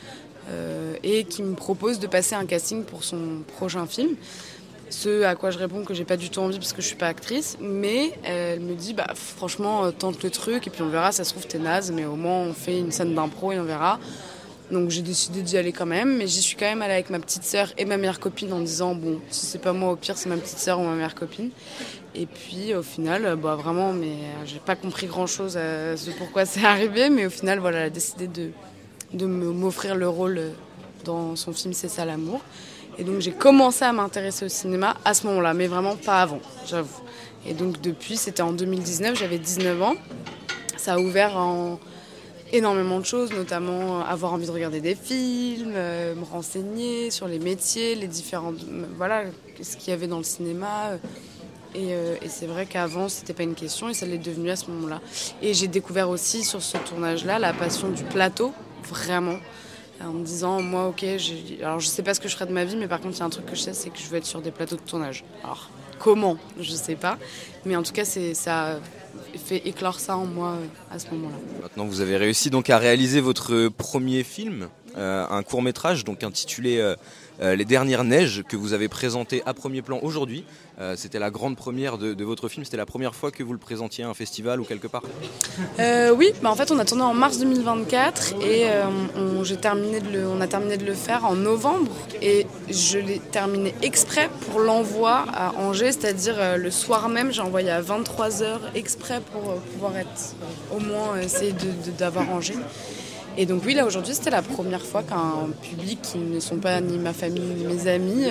et qui me propose de passer un casting pour son prochain film. Ce à quoi je réponds que j'ai pas du tout envie parce que je suis pas actrice, mais elle me dit franchement tente le truc et puis on verra, ça se trouve t'es naze, mais au moins on fait une scène d'impro et on verra. Donc j'ai décidé d'y aller quand même, mais j'y suis quand même allée avec ma petite sœur et ma meilleure copine en disant bon, si c'est pas moi au pire c'est ma petite sœur ou ma meilleure copine. Et puis au final vraiment, mais j'ai pas compris grand chose à ce pourquoi c'est arrivé, mais au final voilà, elle a décidé de m'offrir le rôle dans son film C'est ça l'amour. Et donc j'ai commencé à m'intéresser au cinéma à ce moment-là, mais vraiment pas avant, j'avoue. Et donc depuis, c'était en 2019, j'avais 19 ans. Ça a ouvert en énormément de choses, notamment avoir envie de regarder des films, me renseigner sur les métiers, les différentes... Voilà, ce qu'il y avait dans le cinéma. Et c'est vrai qu'avant, c'était pas une question et ça l'est devenu à ce moment-là. Et j'ai découvert aussi sur ce tournage-là la passion du plateau, vraiment. En me disant, moi, ok, alors je sais pas ce que je ferai de ma vie, mais par contre, il y a un truc que je sais, c'est que je veux être sur des plateaux de tournage. Alors, comment ? Je sais pas. Mais en tout cas, ça a fait éclore ça en moi à ce moment-là. Maintenant, vous avez réussi donc à réaliser votre premier film, un court-métrage donc intitulé Les Dernières Neiges, que vous avez présenté à premier plan aujourd'hui. C'était la grande première de votre film. C'était la première fois que vous le présentiez à un festival ou quelque part ? Oui, en fait on a tourné en mars 2024 et on a terminé de le faire en novembre et je l'ai terminé exprès pour l'envoi à Angers, c'est-à-dire le soir même j'ai envoyé à 23h exprès pour pouvoir au moins essayer d'avoir Angers. Et donc oui, là aujourd'hui c'était la première fois qu'un public qui ne sont pas ni ma famille ni mes amis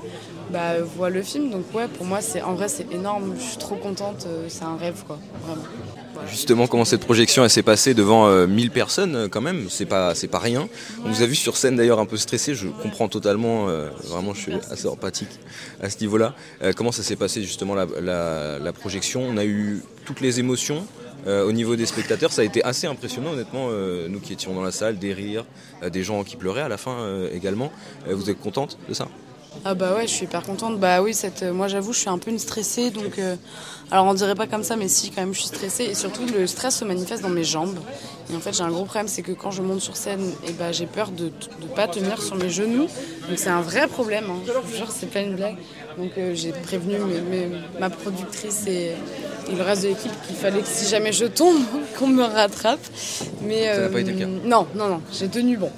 voit le film. Donc ouais, pour moi c'est énorme, je suis trop contente, c'est un rêve quoi, vraiment. Voilà. Justement, comment cette projection elle s'est passée devant 1000 personnes quand même, c'est pas rien. On vous a vu sur scène d'ailleurs un peu stressé, je comprends totalement, vraiment je suis assez empathique à ce niveau-là. Comment ça s'est passé justement la projection ? On a eu toutes les émotions. Au niveau des spectateurs, ça a été assez impressionnant honnêtement, nous qui étions dans la salle, des rires, des gens qui pleuraient à la fin également. Vous êtes contente de ça ? Ah bah ouais, je suis hyper contente. Bah oui, moi j'avoue, je suis un peu une stressée, donc alors on dirait pas comme ça, mais si quand même, je suis stressée et surtout le stress se manifeste dans mes jambes. Et en fait, j'ai un gros problème, c'est que quand je monte sur scène, j'ai peur de pas tenir sur mes genoux. Donc c'est un vrai problème. Hein. Je vous jure, c'est pas une blague. Donc j'ai prévenu ma productrice et le reste de l'équipe qu'il fallait que si jamais je tombe, qu'on me rattrape. Mais ça n'a pas été le cas. Non, j'ai tenu bon.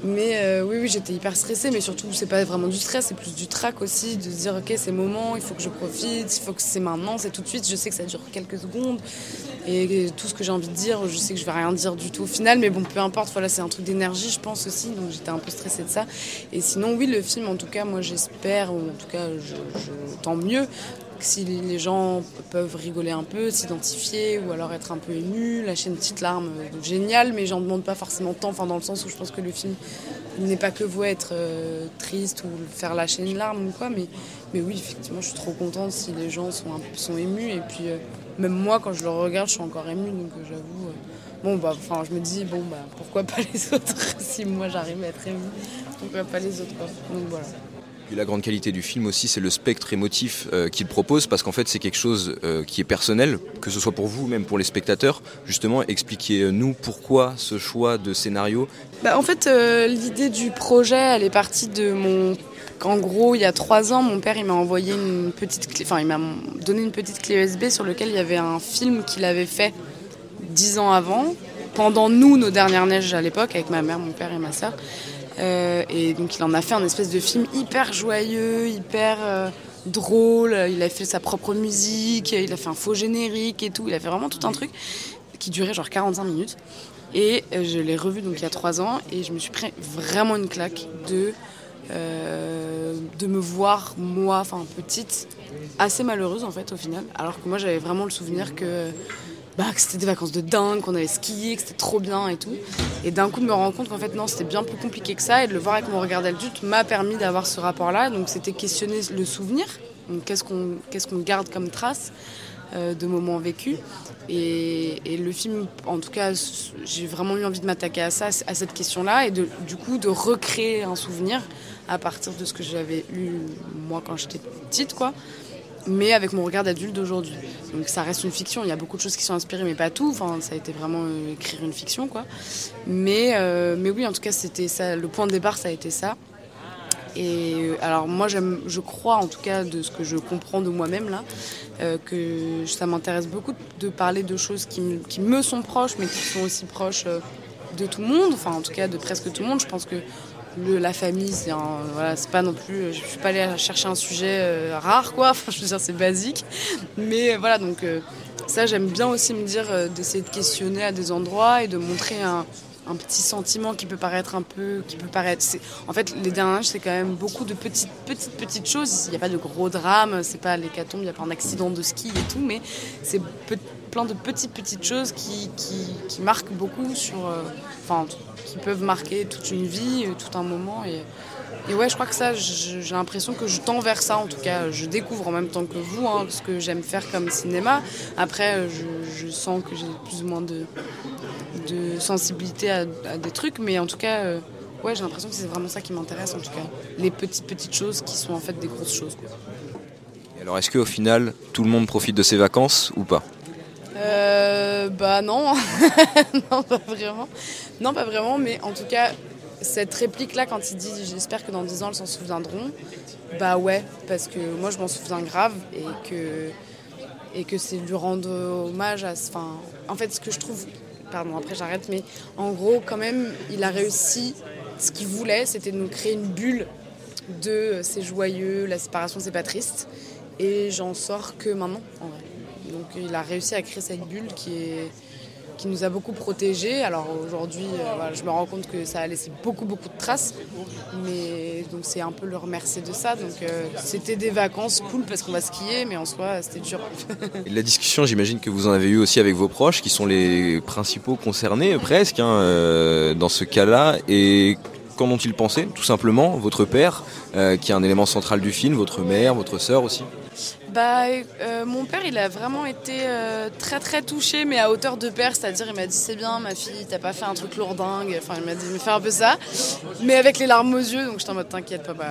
Mais oui, j'étais hyper stressée, mais surtout, c'est pas vraiment du stress, c'est plus du trac aussi, de se dire, ok, c'est le moment, il faut que je profite, il faut que c'est maintenant, c'est tout de suite, je sais que ça dure quelques secondes, et tout ce que j'ai envie de dire, je sais que je vais rien dire du tout au final, mais bon, peu importe, voilà, c'est un truc d'énergie, je pense aussi, donc j'étais un peu stressée de ça. Et sinon, oui, le film, en tout cas, moi, j'espère, ou en tout cas, tant mieux, si les gens peuvent rigoler un peu, s'identifier ou alors être un peu émus, lâcher une petite larme géniale, mais j'en demande pas forcément tant, dans le sens où je pense que le film n'est pas que vous être triste ou faire lâcher une larme ou quoi, mais oui, effectivement, je suis trop contente si les gens sont émus, et puis même moi, quand je le regarde, je suis encore émue, donc j'avoue, je me dis, pourquoi pas les autres, si moi j'arrive à être émue, pourquoi pas les autres, quoi. Donc voilà. Et la grande qualité du film aussi, c'est le spectre émotif qu'il propose, parce qu'en fait, c'est quelque chose qui est personnel, que ce soit pour vous, même pour les spectateurs. Justement, expliquez-nous pourquoi ce choix de scénario. En fait, l'idée du projet, elle est partie de En gros, il y a 3 ans, mon père il m'a envoyé une petite clé, il m'a donné une petite clé USB sur laquelle il y avait un film qu'il avait fait 10 ans avant, pendant nos dernières neiges à l'époque, avec ma mère, mon père et ma sœur. Et donc il en a fait un espèce de film hyper joyeux, hyper drôle, il a fait sa propre musique, il a fait un faux générique et tout, il a fait vraiment tout un truc qui durait genre 45 minutes. Et je l'ai revu donc il y a 3 ans et je me suis pris vraiment une claque de me voir moi, petite, assez malheureuse en fait au final, alors que moi j'avais vraiment le souvenir que c'était des vacances de dingue, qu'on avait skié, que c'était trop bien et tout. Et d'un coup de me rendre compte qu'en fait non, c'était bien plus compliqué que ça, et de le voir avec mon regard d'adulte m'a permis d'avoir ce rapport-là. Donc c'était questionner le souvenir, donc qu'est-ce qu'on garde comme trace de moments vécus. Et le film, en tout cas, j'ai vraiment eu envie de m'attaquer à cette question-là, et du coup de recréer un souvenir à partir de ce que j'avais eu moi quand j'étais petite, quoi. Mais avec mon regard d'adulte d'aujourd'hui. Donc ça reste une fiction, il y a beaucoup de choses qui sont inspirées, mais pas tout. Ça a été vraiment écrire une fiction, quoi. Mais oui, en tout cas, c'était ça. Le point de départ, ça a été ça. Et alors moi, je crois, en tout cas, de ce que je comprends de moi-même, là, que ça m'intéresse beaucoup de parler de choses qui me sont proches, mais qui sont aussi proches de tout le monde, en tout cas de presque tout le monde. Je pense que la famille, c'est pas non plus, je suis pas allée chercher un sujet rare, quoi. Je veux dire, c'est basique, mais voilà, donc ça, j'aime bien aussi me dire d'essayer de questionner à des endroits et de montrer un petit sentiment qui peut paraître en fait, les derniers âges, c'est quand même beaucoup de petites choses. Il n'y a pas de gros drames, c'est pas l'hécatombe, il n'y a pas un accident de ski et tout, mais c'est plein de petites choses qui marquent beaucoup qui peuvent marquer toute une vie, tout un moment. Et ouais, je crois que ça, j'ai l'impression que je tends vers ça, en tout cas. Je découvre en même temps que vous ce que j'aime faire comme cinéma. Après, je sens que j'ai plus ou moins de sensibilité à des trucs, mais en tout cas, ouais, j'ai l'impression que c'est vraiment ça qui m'intéresse, en tout cas. Les petites choses qui sont en fait des grosses choses, quoi. Et alors, est-ce qu'au final, tout le monde profite de ses vacances ou pas ? Non. Non, pas vraiment, mais en tout cas, cette réplique-là, quand il dit « j'espère que dans 10 ans, ils s'en souviendront », ouais, parce que moi, je m'en souviens grave, et que c'est lui rendre hommage à... en fait, ce que je trouve... Pardon, après j'arrête, mais en gros, quand même, il a réussi. Ce qu'il voulait, c'était de nous créer une bulle de c'est joyeux, la séparation, c'est pas triste. Et j'en sors que maintenant, en vrai. Donc il a réussi à créer cette bulle qui nous a beaucoup protégés. Alors aujourd'hui, je me rends compte que ça a laissé beaucoup de traces. Mais donc c'est un peu le remercier de ça. Donc c'était des vacances cool parce qu'on va skier, mais en soi, c'était dur. Et la discussion, j'imagine que vous en avez eu aussi avec vos proches, qui sont les principaux concernés presque dans ce cas-là. Et qu'en ont-ils pensé, tout simplement ? Votre père, qui est un élément central du film, votre mère, votre sœur aussi ? Mon père, il a vraiment été très très touché, mais à hauteur de père, c'est-à-dire il m'a dit c'est bien ma fille, t'as pas fait un truc lourdingue, il m'a dit mais fais un peu ça, mais avec les larmes aux yeux, donc j'étais en mode t'inquiète papa,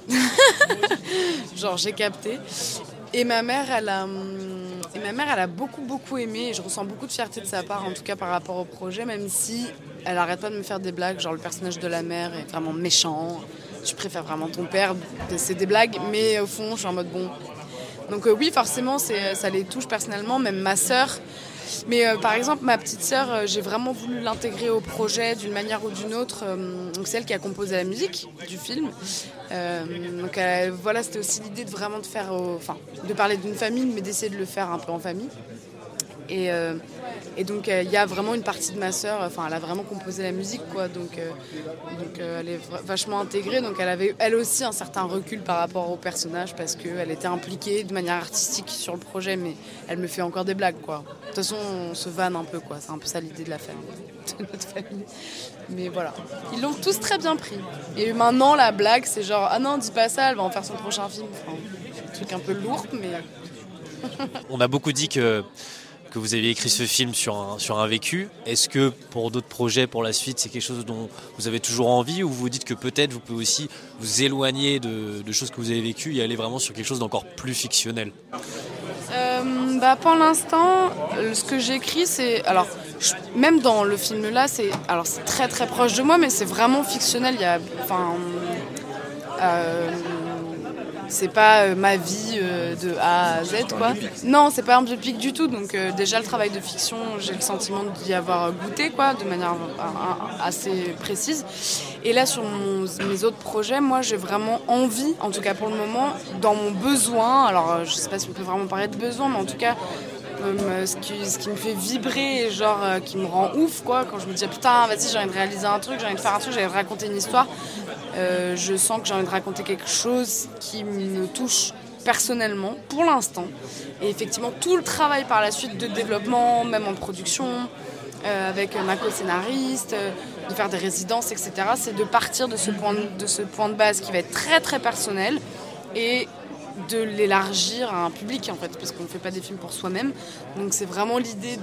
genre j'ai capté. Et ma mère, elle a beaucoup aimé, et je ressens beaucoup de fierté de sa part, en tout cas par rapport au projet, même si elle arrête pas de me faire des blagues, genre le personnage de la mère est vraiment méchant, tu préfères vraiment ton père, c'est des blagues, mais au fond je suis en mode bon. Donc oui, forcément, ça les touche personnellement. Même ma sœur, Mais par exemple, ma petite sœur, j'ai vraiment voulu l'intégrer au projet d'une manière ou d'une autre. Donc c'est elle qui a composé la musique du film. Donc voilà, c'était aussi l'idée de vraiment de faire, de parler d'une famille, mais d'essayer de le faire un peu en famille. Et donc il y a vraiment une partie de ma sœur, elle a vraiment composé la musique, quoi. Donc elle est vachement intégrée. Donc elle avait elle aussi un certain recul par rapport au personnage parce qu'elle était impliquée de manière artistique sur le projet, mais elle me fait encore des blagues, quoi. De toute façon, on se vanne un peu, quoi. C'est un peu ça l'idée de la famille, de notre famille. Mais voilà, ils l'ont tous très bien pris. Et maintenant la blague, c'est genre ah non, dis pas ça, elle va en faire son prochain film. Un truc un peu lourd, mais. On a beaucoup dit que vous aviez écrit ce film sur un vécu. Est-ce que pour d'autres projets, pour la suite, c'est quelque chose dont vous avez toujours envie ou vous dites que peut-être vous pouvez aussi vous éloigner de choses que vous avez vécues et aller vraiment sur quelque chose d'encore plus fictionnel ? Pour l'instant, ce que j'écris, c'est... Alors, même dans le film là, c'est très très proche de moi, mais c'est vraiment fictionnel. C'est pas ma vie de A à Z, quoi. Non, c'est pas un biopic du tout. Donc déjà, le travail de fiction, j'ai le sentiment d'y avoir goûté, quoi, de manière assez précise. Et là, sur mes autres projets, moi, j'ai vraiment envie, en tout cas pour le moment, dans mon besoin. Alors, je sais pas si on peut vraiment parler de besoin, mais en tout cas, ce qui me fait vibrer, genre qui me rend ouf, quoi, quand je me dis putain, vas-y, j'ai envie de réaliser un truc, j'ai envie de faire un truc, j'ai envie de raconter une histoire. Je sens que j'ai envie de raconter quelque chose qui me touche personnellement pour l'instant. Et effectivement, tout le travail par la suite de développement, même en production, avec ma co-scénariste, de faire des résidences, etc., c'est de partir de ce point de base qui va être très très personnel et de l'élargir à un public, en fait, parce qu'on ne fait pas des films pour soi-même. Donc c'est vraiment l'idée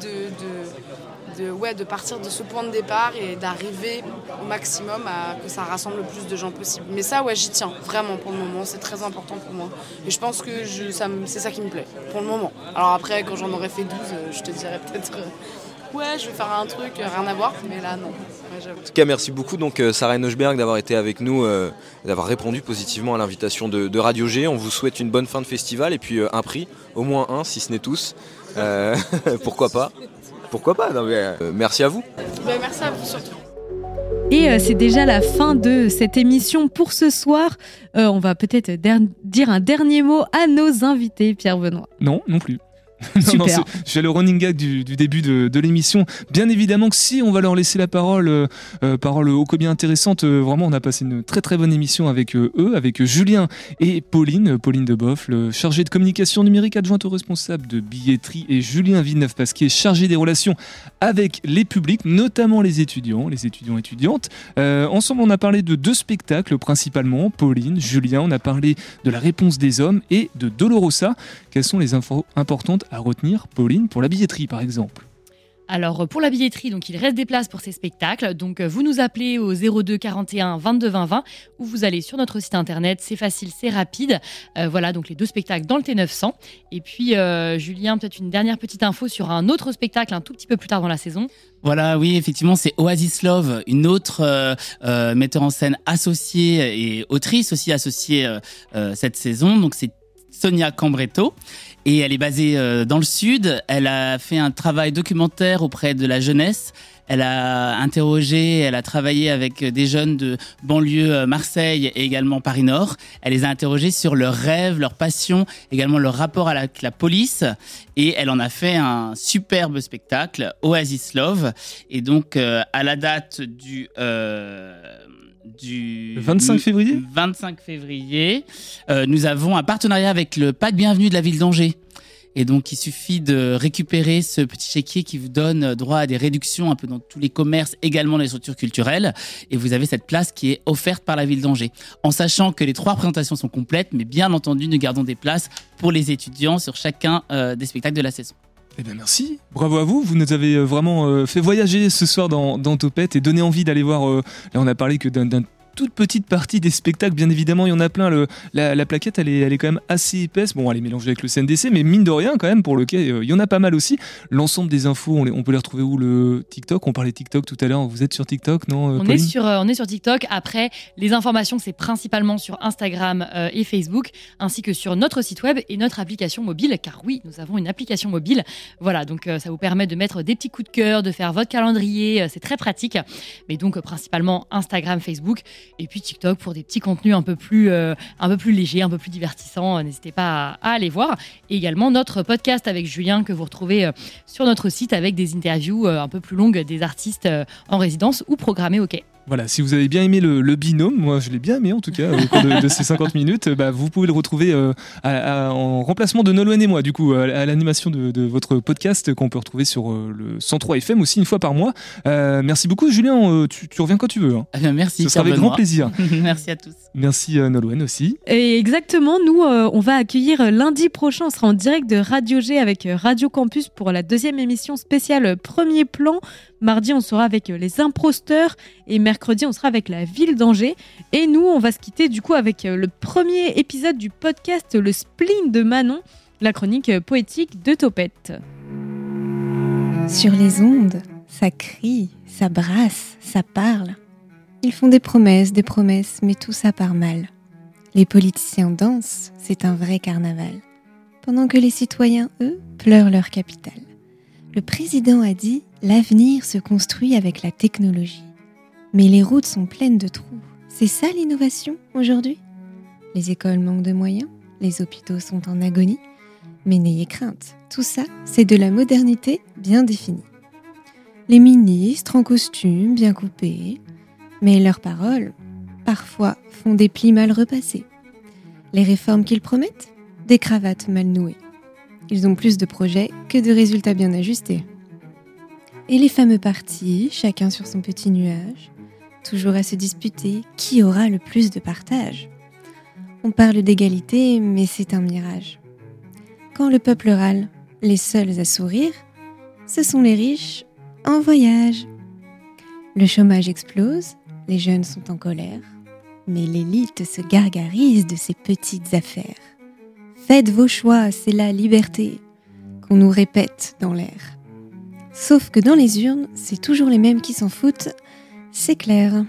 de partir de ce point de départ et d'arriver au maximum à que ça rassemble le plus de gens possible. Mais ça, ouais, j'y tiens vraiment pour le moment, c'est très important pour moi. Et je pense que c'est ça qui me plaît, pour le moment. Alors après, quand j'en aurai fait 12, je te dirais peut-être... ouais, je vais faire un truc, rien à voir, mais là, non. Ouais, j'avoue. En tout cas, merci beaucoup, donc, Sarah Enochberg, d'avoir été avec nous, d'avoir répondu positivement à l'invitation de Radio G. On vous souhaite une bonne fin de festival et puis un prix, au moins un, si ce n'est tous. Pourquoi pas ? Pourquoi pas ? Non, mais, merci à vous. Merci à vous surtout. Et c'est déjà la fin de cette émission pour ce soir. On va peut-être dire un dernier mot à nos invités, Pierre Benoît. Non plus. Super. J'ai le running gag du début de l'émission. Bien évidemment que si on va leur laisser la parole, parole ô combien intéressante. Vraiment, on a passé une très très bonne émission avec eux, avec Julien et Pauline de Boffle, chargée de communication numérique adjointe au responsable de billetterie, et Julien Villeneuve-Pasquier, chargé des relations avec les publics, notamment les étudiants étudiantes. Ensemble, on a parlé de 2 spectacles principalement. Pauline, Julien, on a parlé de La Réponse des Hommes et de Dolorosa. Quelles sont les infos importantes à retenir, Pauline, pour la billetterie par exemple? Alors pour la billetterie, donc il reste des places pour ces spectacles. Donc vous nous appelez au 02 41 22 20 20 ou vous allez sur notre site internet. C'est facile, c'est rapide. Voilà, donc les 2 spectacles dans le T900. Et puis Julien, peut-être une dernière petite info sur un autre spectacle un tout petit peu plus tard dans la saison. Voilà, oui, effectivement, c'est Oasis Love, une autre metteur en scène associée et autrice aussi associée cette saison. Donc c'est Sonia Cambretto. Et elle est basée dans le sud. Elle a fait un travail documentaire auprès de la jeunesse. Elle a interrogé, elle a travaillé avec des jeunes de banlieue Marseille et également Paris-Nord. Elle les a interrogés sur leurs rêves, leurs passions, également leur rapport à la police. Et elle en a fait un superbe spectacle, Oasis Love. Et donc, à la date du 25 février. 25 février, nous avons un partenariat avec le Pack Bienvenue de la ville d'Angers. Et donc, il suffit de récupérer ce petit chéquier qui vous donne droit à des réductions un peu dans tous les commerces, également dans les structures culturelles. Et vous avez cette place qui est offerte par la ville d'Angers. En sachant que les 3 présentations sont complètes, mais bien entendu, nous gardons des places pour les étudiants sur chacun des spectacles de la saison. Eh bien merci, bravo à vous, vous nous avez vraiment fait voyager ce soir dans Topette et donné envie d'aller voir, là on a parlé que d'un toute petite partie des spectacles. Bien évidemment, il y en a plein. La plaquette, elle est quand même assez épaisse. Bon, elle est mélangée avec le CNDC, mais mine de rien, quand même, pour le quai, il y en a pas mal aussi. L'ensemble des infos, on peut les retrouver où? Le TikTok, on parlait TikTok tout à l'heure. Vous êtes sur TikTok, non, on est sur TikTok. Après, les informations, c'est principalement sur Instagram et Facebook, ainsi que sur notre site web et notre application mobile, car oui, nous avons une application mobile. Voilà, donc ça vous permet de mettre des petits coups de cœur, de faire votre calendrier, c'est très pratique. Mais donc principalement Instagram, Facebook, et puis TikTok pour des petits contenus un peu plus légers, un peu plus divertissants. N'hésitez pas à aller voir. Et également notre podcast avec Julien que vous retrouvez sur notre site avec des interviews un peu plus longues des artistes en résidence ou programmés au quai. Voilà, si vous avez bien aimé le binôme, moi je l'ai bien aimé en tout cas au cours de ces 50 minutes, vous pouvez le retrouver en remplacement de Nolwenn et moi, du coup, à l'animation de votre podcast qu'on peut retrouver sur le 103 FM aussi une fois par mois. Merci beaucoup Julien, tu reviens quand tu veux. Hein. Merci. Ce sera avec grand plaisir. Merci à tous. Merci Nolwenn aussi. Et exactement, nous on va accueillir lundi prochain, on sera en direct de Radio G avec Radio Campus pour la 2e émission spéciale Premier Plan. Mardi, on sera avec les imposteurs et mercredi, on sera avec la ville d'Angers. Et nous, on va se quitter du coup avec le premier épisode du podcast Le Spleen de Manon, la chronique poétique de Topette. Sur les ondes, ça crie, ça brasse, ça parle. Ils font des promesses, mais tout ça part mal. Les politiciens dansent, c'est un vrai carnaval. Pendant que les citoyens, eux, pleurent leur capitale. Le président a dit « L'avenir se construit avec la technologie ». Mais les routes sont pleines de trous. C'est ça l'innovation aujourd'hui ? Les écoles manquent de moyens, les hôpitaux sont en agonie. Mais n'ayez crainte, tout ça, c'est de la modernité bien définie. Les ministres en costume bien coupés, mais leurs paroles, parfois, font des plis mal repassés. Les réformes qu'ils promettent, des cravates mal nouées. Ils ont plus de projets que de résultats bien ajustés. Et les fameux partis, chacun sur son petit nuage, toujours à se disputer qui aura le plus de partage. On parle d'égalité, mais c'est un mirage. Quand le peuple râle, les seuls à sourire, ce sont les riches en voyage. Le chômage explose, les jeunes sont en colère, mais l'élite se gargarise de ses petites affaires. Faites vos choix, c'est la liberté qu'on nous répète dans l'air. Sauf que dans les urnes, c'est toujours les mêmes qui s'en foutent, c'est clair.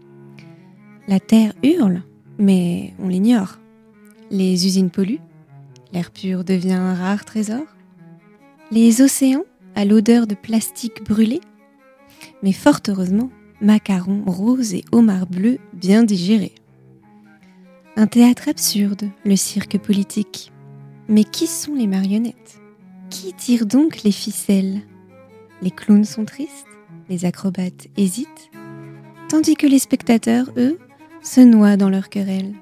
La terre hurle, mais on l'ignore. Les usines polluent, l'air pur devient un rare trésor. Les océans, à l'odeur de plastique brûlé. Mais fort heureusement, macarons roses et homards bleus bien digérés. Un théâtre absurde, le cirque politique. Mais qui sont les marionnettes ? Qui tire donc les ficelles ? Les clowns sont tristes, les acrobates hésitent, tandis que les spectateurs, eux, se noient dans leur querelle.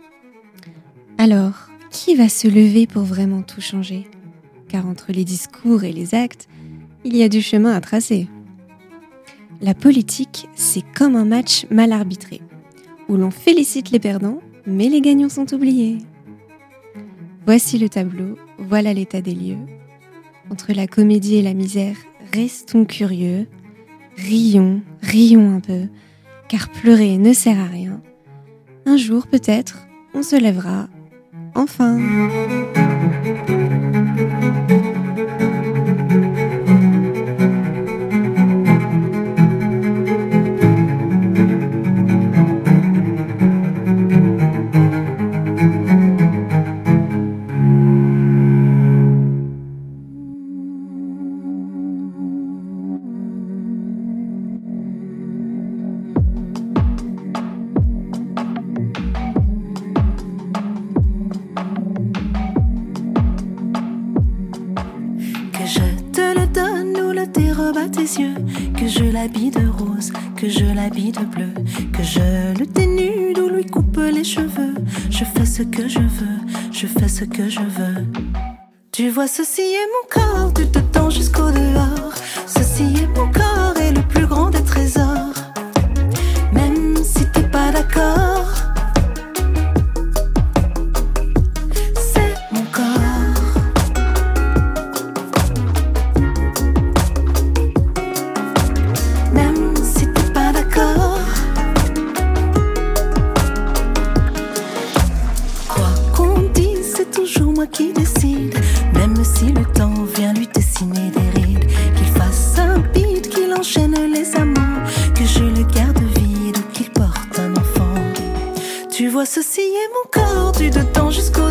Alors, qui va se lever pour vraiment tout changer ? Car entre les discours et les actes, il y a du chemin à tracer. La politique, c'est comme un match mal arbitré, où l'on félicite les perdants, mais les gagnants sont oubliés. Voici le tableau, voilà l'état des lieux. Entre la comédie et la misère, restons curieux. Rions un peu, car pleurer ne sert à rien. Un jour, peut-être, on se lèvera, enfin. Que je l'habille de rose, que je l'habille de bleu, que je le dénude ou lui coupe les cheveux. Je fais ce que je veux, je fais ce que je veux. Tu vois, ceci est mon corps, du dedans jusqu'au dehors. Ceci est mon corps et le plus grand des trésors. Même si t'es pas d'accord, c'est mon corps. Même si t'es pas d'accord, moi qui décide. Même si le temps vient lui dessiner des rides, qu'il fasse un beat, qu'il enchaîne les amours, que je le garde vide ou qu'il porte un enfant. Tu vois, ceci est mon corps, du dedans jusqu'au